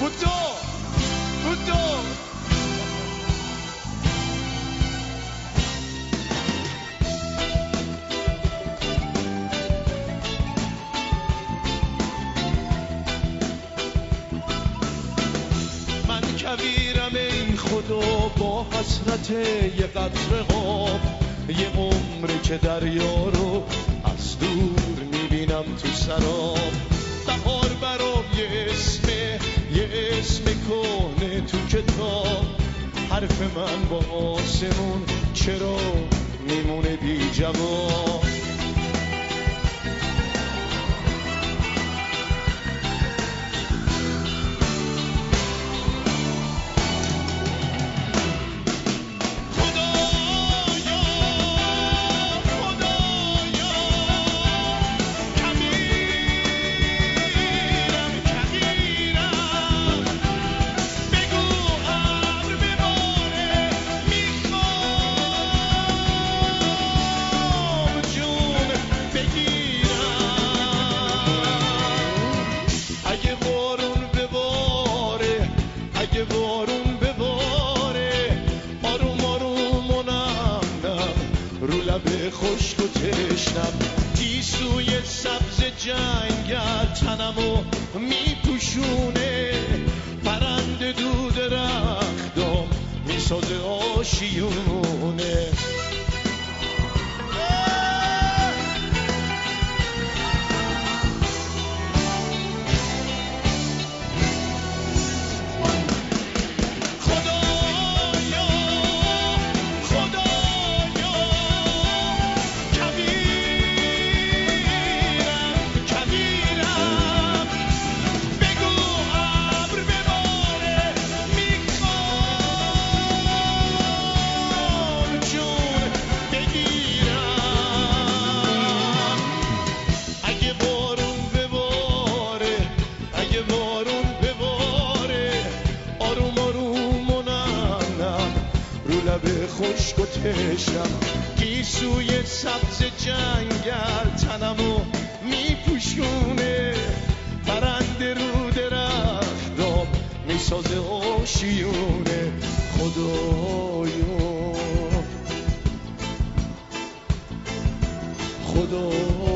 من کویرم ای خدا با حسرت یه قطره آب، یه عمره که دریا رو از دور میبینم تو سراب. بهار برام یه اسم کهنه تو کتاب، حرف من با آسمون چرا میمونه بی جواب. خشک و تشنم گیسوی سبز جنگل تنمو میپوشونه، پرنده دود رختام میسازه آشیونه. خشک و تشنم گیسوی سبز جنگل تنمو میپوشونه، پرنده رو درختام میسازه آشیونه. خدایا